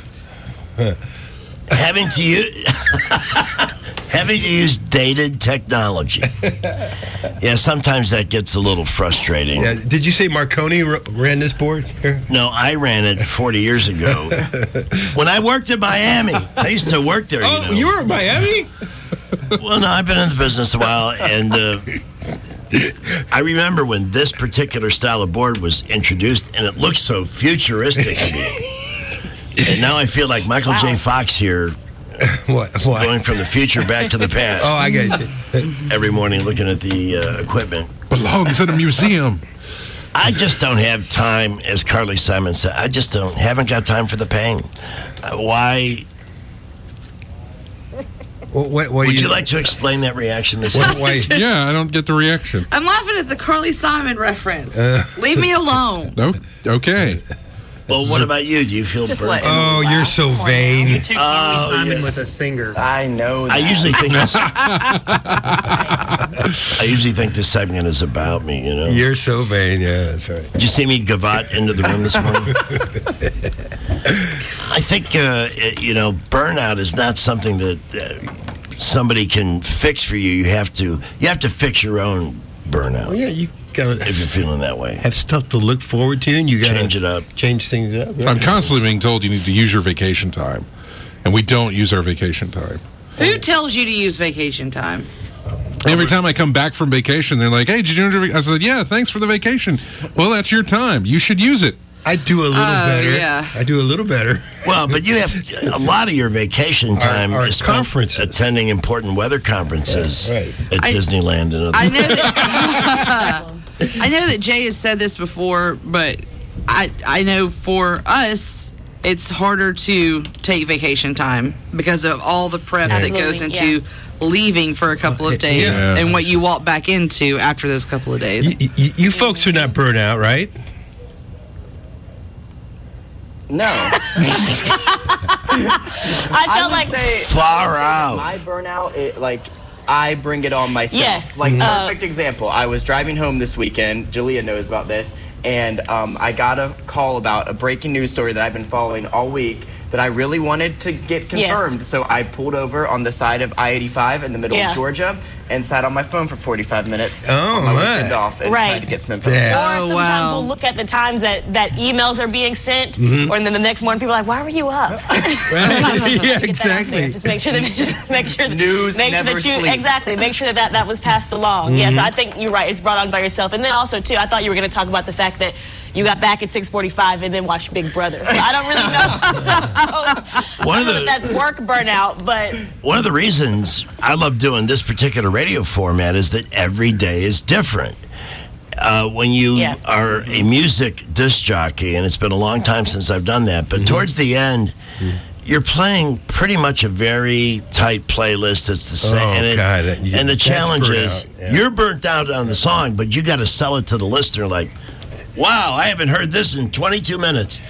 Having to use having to use dated technology. Yeah, sometimes that gets a little frustrating. Yeah, did you say Marconi r- ran this board here? No, I ran it forty years ago when I worked in Miami. I used to work there. Oh, you know. you were in Miami? Well, no, I've been in the business a while, and uh, I remember when this particular style of board was introduced, and it looked so futuristic to me. And now I feel like Michael wow. J. Fox here, what, what? going from the future back to the past. Oh, I get you. Every morning looking at the uh, equipment. Belongs in a museum. I just don't have time, as Carly Simon said. I just don't, haven't got time for the pain. Uh, why... What, what, what Would you, you like to explain that reaction, Miss White? Yeah, I don't get the reaction. I'm laughing at the Carly Simon reference. Uh, Leave me alone. No, okay. Well, what about you? Do you feel Just burnt? Oh, you're so vain. You too, Oh, Simon yeah. was a singer. I know that. I usually think this. I usually think this segment is about me. You know. You're so vain. Yeah, that's right. Did you see me gavotte into the room this morning? I think uh, you know, burnout is not something that uh, somebody can fix for you. You have to. You have to fix your own burnout. Well, yeah, you gotta. If you're feeling that way, have stuff to look forward to, and you gotta change it up. Change things up. Yeah. I'm constantly being told you need to use your vacation time, and we don't use our vacation time. Who tells you to use vacation time? Every time I come back from vacation, they're like, "Hey, did you enjoy?" I said, "Yeah, thanks for the vacation." Well, that's your time. You should use it. I do a little Oh, better. yeah. I do a little better. Well, but you have a lot of your vacation time Our- our is spent conferences. attending important weather conferences Yeah, right. at I- Disneyland and other. I know that I know that Jay has said this before, but I I know for us it's harder to take vacation time because of all the prep that goes Absolutely, into leaving for a couple of days Yeah. and what you walk back into after those couple of days. You, you, you folks are not burnt out, right? No. I I felt would like say, Far I would say out. that my burnout, it, like, I bring it on myself. Yes. Like, Uh, perfect example. I was driving home this weekend. Julia knows about this. And um, I got a call about a breaking news story that I've been following all week that I really wanted to get confirmed. Yes. So I pulled over on the side of I eighty-five in the middle Yeah. of Georgia and sat on my phone for forty-five minutes Oh, on my my. weekend off and Right. tried to get some info. Yeah. Or Oh, sometimes wow. we'll look at the times that, that emails are being sent, Mm-hmm. or and then the next morning people are like, "Why were you up?" yeah, Get that out there. exactly. Just make sure that just make sure that, News make sure never that you sleeps. exactly make sure that, that that was passed along. Yes, I think you're right. It's brought on by yourself, and then also too, I thought you were going to talk about the fact that you got back at six forty-five and then watched Big Brother. So I don't really know. so, One I of know the- that that's work burnout, but One of the reasons I love doing this particular radio format is that every day is different. Uh, when you Yeah. are a music disc jockey, and it's been a long time since I've done that, but towards the end, you're playing pretty much a very tight playlist. It's the same. Oh, and, it- God, that- you- and the that's challenge burnt is out, yeah. you're burnt out on the song, but you got to sell it to the listener like, wow, I haven't heard this in twenty-two minutes.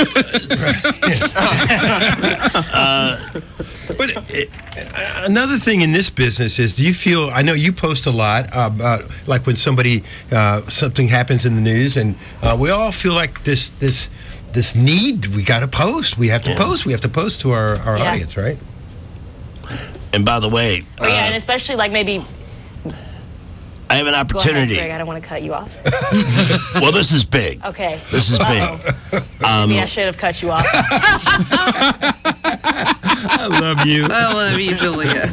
uh, But it, another thing in this business is, do you feel? I know you post a lot about, like when somebody uh, something happens in the news, and uh, we all feel like this this this need. We got to post. We have to Yeah. post. We have to post to our, our Yeah. audience, right? and by the way, oh yeah, uh, and especially like maybe I have an go ahead, opportunity. Greg. I don't want to cut you off. Well, this is big. Okay. This is Uh-oh. big. Um, Maybe I should have cut you off. I love you. I love you, Julia.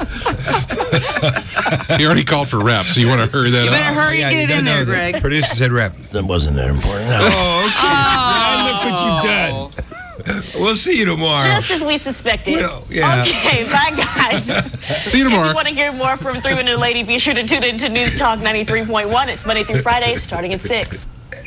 He already called for rap, so you want to hurry that You up. better hurry and get it in there, Greg. Producer said rap. That wasn't that important. No. Oh, okay. Now look what you've done. We'll see you tomorrow. Just as we suspected. Well, yeah. Okay, bye guys. See you If tomorrow. you want to hear more from Three Minute Lady, be sure to tune into News Talk ninety-three point one. It's Monday through Friday, starting at six.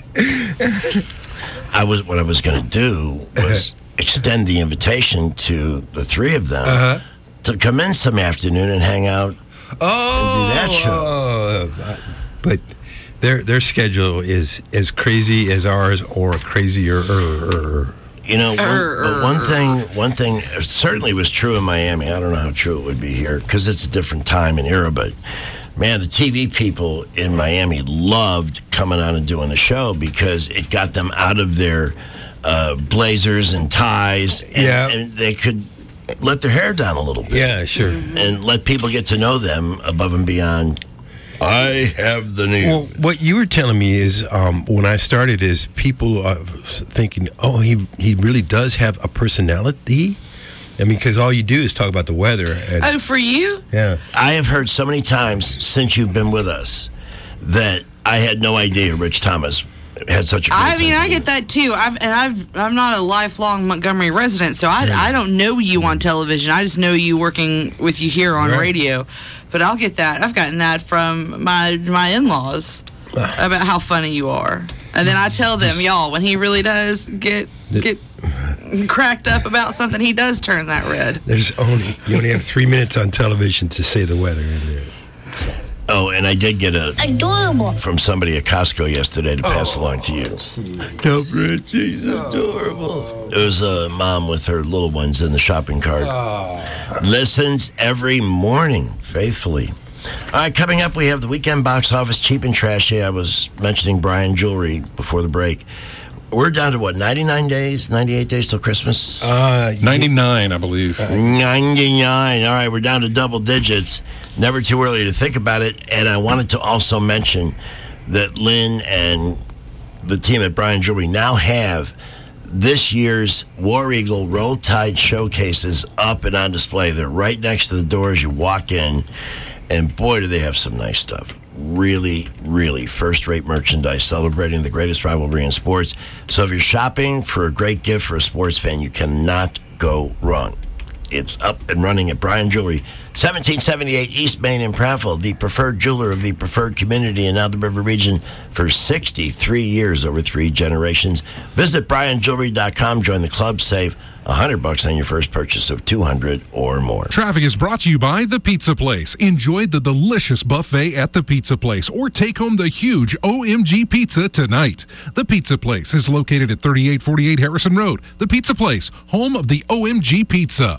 I was what I was going to do was extend the invitation to the three of them Uh-huh. to come in some afternoon and hang out. Oh, that show. oh, but their their schedule is as crazy as ours, or crazier. You know, one, Er, but er, one er. thing, one thing certainly was true in Miami. I don't know how true it would be here because it's a different time and era. But man, the T V people in Miami loved coming on and doing the show because it got them out of their uh, blazers and ties. And, Yeah. and they could let their hair down a little bit. Yeah, sure. And let people get to know them above and beyond. I have the news. Well, what you were telling me is um, when I started is people are thinking, oh, he he really does have a personality. I mean, because all you do is talk about the weather. And, Oh, for you? yeah. I have heard so many times since you've been with us that I had no idea Rich Thomas had such a great I mean, sense of I get that too. I've and I've I'm not a lifelong Montgomery resident, so I, I don't know you on television. I just know you working with you here on Right. radio. But I'll get that. I've gotten that from my my in-laws about how funny you are, and then I tell them, y'all, when he really does get get cracked up about something, he does turn that red. There's only you only have three minutes on television to say the weather. Oh, and I did get a Adorable. from somebody at Costco yesterday to pass along to you. Tell Rich he's adorable. It was a mom with her little ones in the shopping cart. Listens every morning faithfully. All right, coming up, we have the weekend box office, cheap and trashy. I was mentioning Brian Jewelry before the break. We're down to what, ninety-nine days, ninety-eight days till Christmas? Uh, ninety-nine, I believe. ninety-nine. All right, we're down to double digits. Never too early to think about it. And I wanted to also mention that Lynn and the team at Brian Jewelry now have this year's War Eagle Roll Tide showcases up and on display. They're right next to the door as you walk in. And boy, do they have some nice stuff. Really, really first-rate merchandise celebrating the greatest rivalry in sports. So if you're shopping for a great gift for a sports fan, you cannot go wrong. It's up and running at Brian Jewelry, seventeen seventy-eight East Main in Prattville, the preferred jeweler of the preferred community in now the River Region for sixty-three years, over three generations. Visit brian jewelry dot com, join the club, save one hundred bucks on your first purchase of two hundred or more. Traffic is brought to you by The Pizza Place. Enjoy the delicious buffet at The Pizza Place or take home the huge O M G pizza tonight. The Pizza Place is located at thirty-eight forty-eight Harrison Road. The Pizza Place, home of the O M G pizza.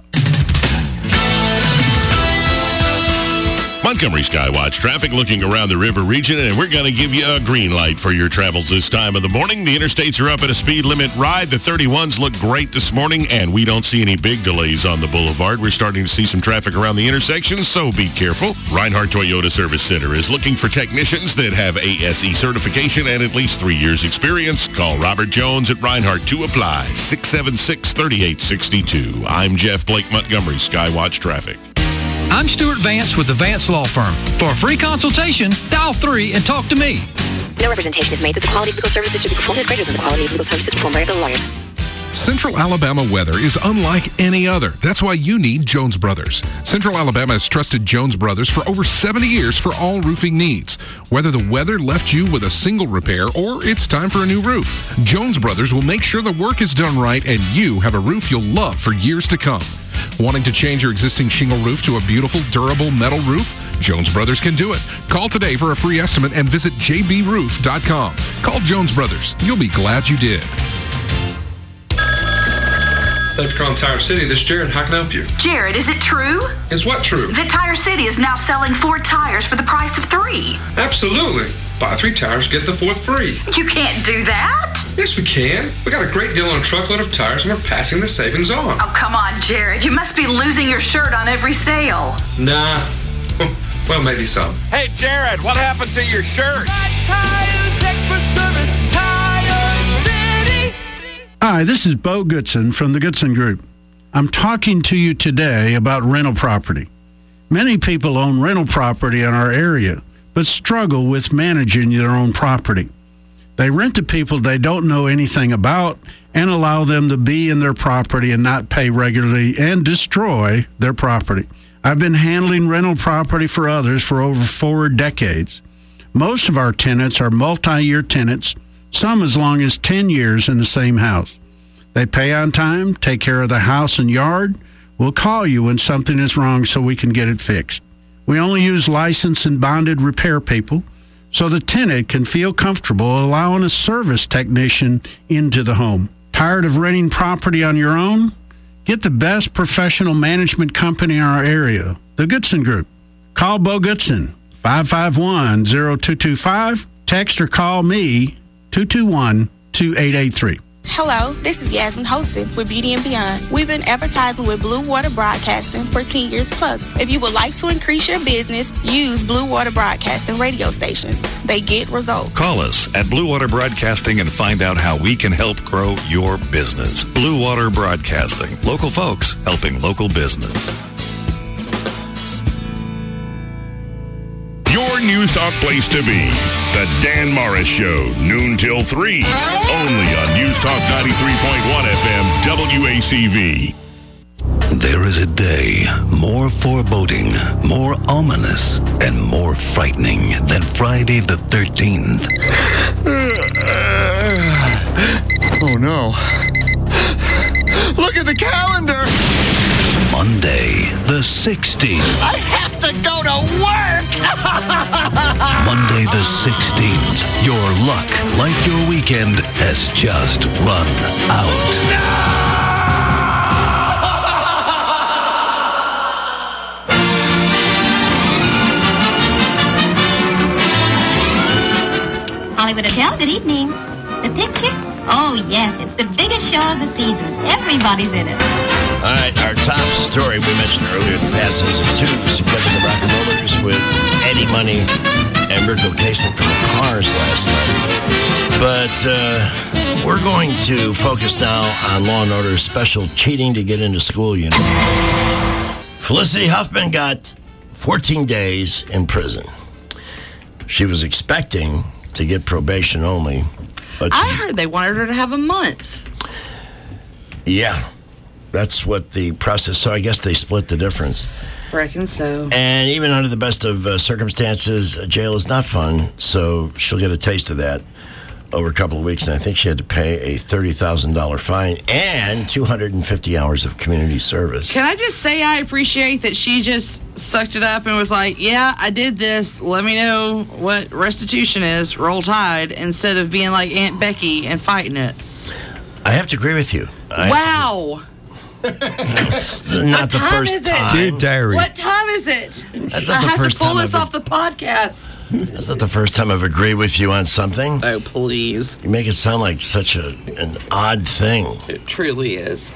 Montgomery Skywatch traffic looking around the river region, and we're going to give you a green light for your travels this time of the morning. The interstates are up at a speed limit ride. The thirty-ones look great this morning, and we don't see any big delays on the boulevard. We're starting to see some traffic around the intersection, so be careful. Reinhardt Toyota Service Center is looking for technicians that have A S E certification and at least three years experience. Call Robert Jones at Reinhardt to apply. six seven six, three eight six two. I'm Jeff Blake, Montgomery Skywatch Traffic. I'm Stuart Vance with the Vance Law Firm. For a free consultation, dial three and talk to me. No representation is made that the quality of legal services to be performed is greater than the quality of legal services performed by other lawyers. Central Alabama weather is unlike any other. That's why you need Jones Brothers. Central Alabama has trusted Jones Brothers for over seventy years for all roofing needs. Whether the weather left you with a single repair or it's time for a new roof, Jones Brothers will make sure the work is done right and you have a roof you'll love for years to come. Wanting to change your existing shingle roof to a beautiful, durable metal roof? Jones Brothers can do it. Call today for a free estimate and visit j b roof dot com. Call Jones Brothers. You'll be glad you did. Thanks for calling Tire City. This is Jared. How can I help you? Jared, is it true? Is what true? That Tire City is now selling four tires for the price of three. Absolutely. Buy three tires, get the fourth free. You can't do that. Yes, we can. We got a great deal on a truckload of tires, and we're passing the savings on. Oh, come on, Jared. You must be losing your shirt on every sale. Nah. Well, maybe some. Hey, Jared, what happened to your shirt? Tires, expert service, Tire City. Hi, this is Bo Goodson from the Goodson Group. I'm talking to you today about rental property. Many people own rental property in our area, but struggle with managing their own property. They rent to people they don't know anything about and allow them to be in their property and not pay regularly and destroy their property. I've been handling rental property for others for over four decades. Most of our tenants are multi-year tenants, some as long as ten years in the same house. They pay on time, take care of the house and yard. We'll call you when something is wrong so we can get it fixed. We only use licensed and bonded repair people so the tenant can feel comfortable allowing a service technician into the home. Tired of renting property on your own? Get the best professional management company in our area, the Goodson Group. Call Bo Goodson, five five one, zero two two five. Text or call me, two two one, two eight eight three. Hello, this is Yasmin Hostin with Beauty and Beyond. We've been advertising with Blue Water Broadcasting for ten years plus. If you would like to increase your business, use Blue Water Broadcasting radio stations. They get results. Call us at Blue Water Broadcasting and find out how we can help grow your business. Blue Water Broadcasting. Local folks helping local business. Your News Talk place to be. The Dan Morris Show, noon till three. Only on News Talk ninety-three point one F M, W A C V. There is a day more foreboding, more ominous, and more frightening than Friday the thirteenth. Oh no. Look at the calendar! Monday the sixteenth. I have to go to work! Monday the sixteenth. Your luck, like your weekend, has just run out. Hollywood Hotel, good evening. The picture? Oh, yes, it's the biggest show of the season. Everybody's in it. All right, our top story we mentioned earlier, the passings of two significant rock and rollers with Eddie Money and Rick Ocasek from the Cars last night. But uh, we're going to focus now on Law and Order's special cheating to get into school unit. Felicity Huffman got fourteen days in prison. She was expecting to get probation only. But I she, heard they wanted her to have a month. Yeah, that's what the process. So I guess they split the difference. Reckon so. And even under the best of uh, circumstances, jail is not fun. So she'll get a taste of that over a couple of weeks. And I think she had to pay a thirty thousand dollars fine and two hundred fifty hours of community service. Can I just say I appreciate that she just sucked it up and was like, yeah, I did this. Let me know what restitution is. Roll Tide. Instead of being like Aunt Becky and fighting it. I have to agree with you. I, wow. It's not what the time first is it? time. Dear diary. What time is it? That's I not the have first to pull time this I've off the podcast. That's not the first time I've agreed with you on something. Oh, please. You make it sound like such a an odd thing. It truly is.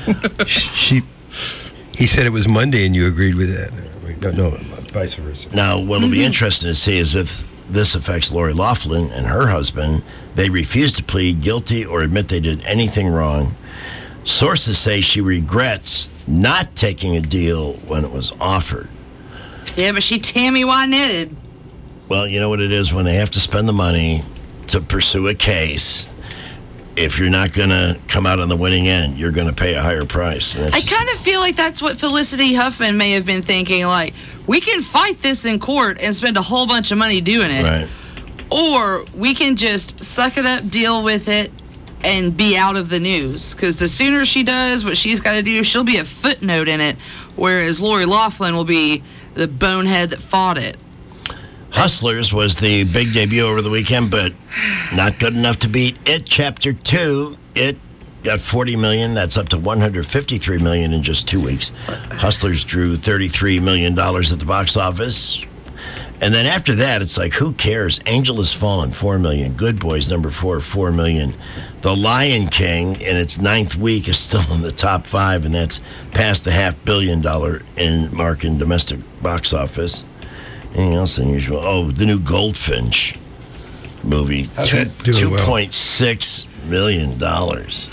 She, he said it was Monday and you agreed with that. No, no, vice versa. Now, what'll be interesting to see is if this affects Lori Loughlin and her husband. They refuse to plead guilty or admit they did anything wrong. Sources say she regrets not taking a deal when it was offered. Yeah, but she Tammy Wynetted. Well, you know what it is when they have to spend the money to pursue a case. If you're not going to come out on the winning end, you're going to pay a higher price. I kind of feel like that's what Felicity Huffman may have been thinking. Like, we can fight this in court and spend a whole bunch of money doing it. Right. Or we can just suck it up, deal with it, and be out of the news. Because the sooner she does what she's got to do, she'll be a footnote in it. Whereas Lori Loughlin will be the bonehead that fought it. Hustlers was the big debut over the weekend, but not good enough to beat It Chapter two. It got forty million dollars. That's up to one hundred fifty-three million dollars in just two weeks. Hustlers drew thirty-three million dollars at the box office. And then after that, it's like, who cares? Angel Has Fallen, four million dollars. Good Boys, number four, four million dollars. The Lion King, in its ninth week, is still in the top five, and that's past the half billion dollar in mark in domestic box office. Anything else unusual? Oh, the new Goldfinch movie, two, two point six million dollars.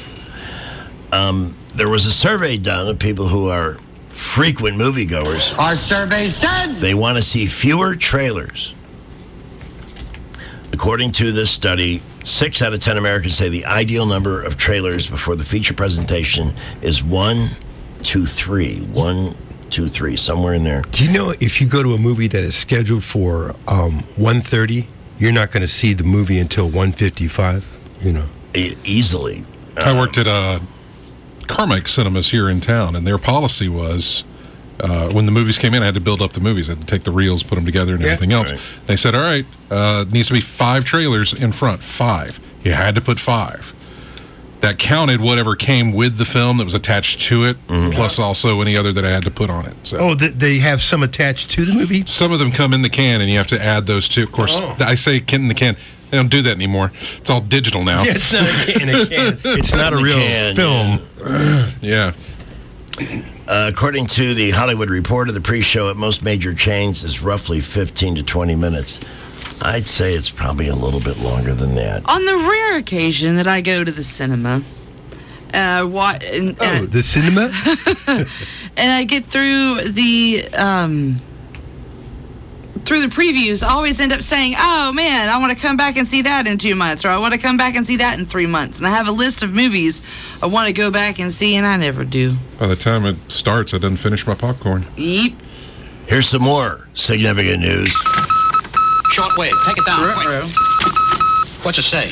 Um, there was a survey done of people who are frequent moviegoers. Our survey said they want to see fewer trailers. According to this study, six out of ten Americans say the ideal number of trailers before the feature presentation is one, two, three. One, two, three, somewhere in there. Do you know if you go to a movie that is scheduled for um, one thirty, you're not going to see the movie until one fifty-five? You know, e- easily. I worked at uh, Carmike Cinemas here in town, and their policy was uh, when the movies came in, I had to build up the movies. I had to take the reels, put them together, and Yeah. everything else. Right. They said, all right, uh, it needs to be five trailers in front. Five. You had to put five. That counted whatever came with the film that was attached to it, Mm-hmm. plus also any other that I had to put on it. So. oh, th- they have some attached to the movie? Some of them come in the can, and you have to add those two. Of course, Oh. I say in the can. They don't do that anymore. It's all digital now. Yeah, it's not in a can. It's not a In the real can, film. Yeah. Uh, according to the Hollywood Reporter, the pre-show at most major chains is roughly fifteen to twenty minutes. I'd say it's probably a little bit longer than that. On the rare occasion that I go to the cinema, uh, what? And, Oh, and, the cinema? and I get through the um, through the previews, I always end up saying, "Oh man, I want to come back and see that in two months," or "I want to come back and see that in three months." And I have a list of movies I want to go back and see, and I never do. By the time it starts, I didn't finish my popcorn. Yep. Here's some more significant news. Shortwave, take it down. Quick. What's it say?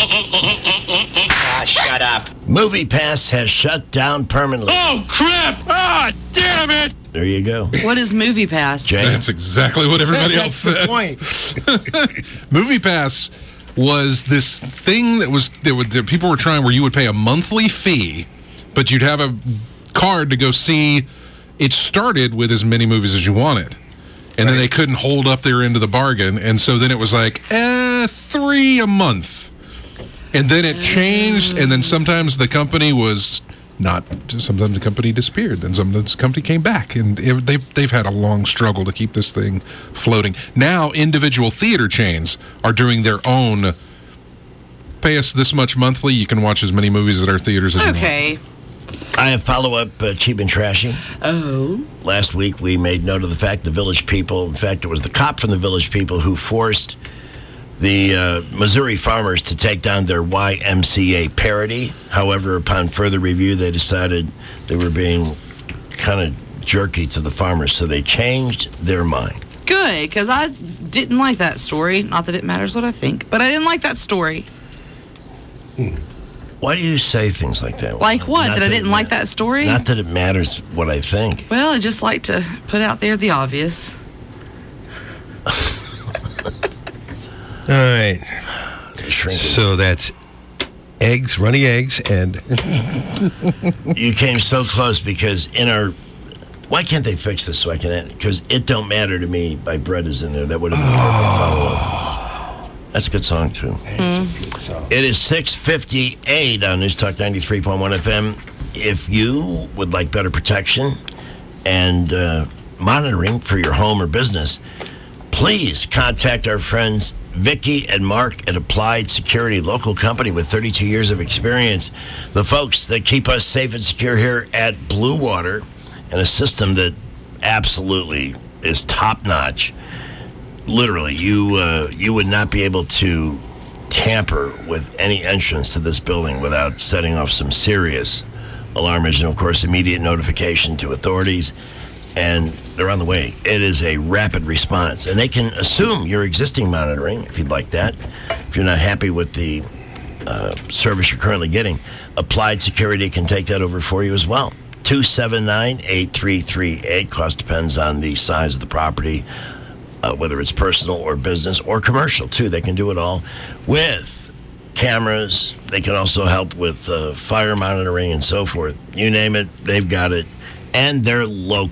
Ah, shut up. MoviePass has shut down permanently. Oh, crap! Ah, damn it! There you go. What is MoviePass? Jay? That's exactly what everybody else That's says. the point. MoviePass was this thing that was that, would, that people were trying where you would pay a monthly fee, but you'd have a card to go see. It started with as many movies as you wanted. And right. then they couldn't hold up their end of the bargain. And so then it was like, eh, three a month. And then it changed. And then sometimes the company was not, sometimes the company disappeared. Then sometimes the company came back. And it, they've, they've had a long struggle to keep this thing floating. Now, individual theater chains are doing their own, pay us this much monthly. You can watch as many movies at our theaters as okay. you want. I have follow-up uh, cheap and trashy. Oh. Last week we made note of the fact the Village People, in fact it was the cop from the Village People who forced the uh, Missouri farmers to take down their Y M C A parody. However, upon further review they decided they were being kind of jerky to the farmers, so they changed their mind. Good, because I didn't like that story. Not that it matters what I think, but I didn't like that story. Hmm. Why do you say things like that? Like what? Not that I that didn't it like ma- that story? Not that it matters what I think. Well, I just like to put out there the obvious. All right. So that's eggs, runny eggs, and... You came so close because in our... Why can't they fix this so I can... Because It Don't Matter to Me by Brett is in there. That would have been a perfect follow-up. That's a good song, too. Mm. It is six fifty-eight on News Talk ninety-three point one F M. If you would like better protection and uh, monitoring for your home or business, please contact our friends Vicky and Mark at Applied Security, local company with thirty-two years of experience. The folks that keep us safe and secure here at Blue Water, and a system that absolutely is top-notch. Literally, you uh, you would not be able to tamper with any entrance to this building without setting off some serious alarmage and, of course, immediate notification to authorities. And they're on the way. It is a rapid response. And they can assume your existing monitoring, if you'd like that. If you're not happy with the uh, service you're currently getting, Applied Security can take that over for you as well. two seven nine, eight three three eight. Cost depends on the size of the property. Uh, whether it's personal or business or commercial, too. They can do it all with cameras. They can also help with uh, fire monitoring and so forth. You name it, they've got it. And they're local.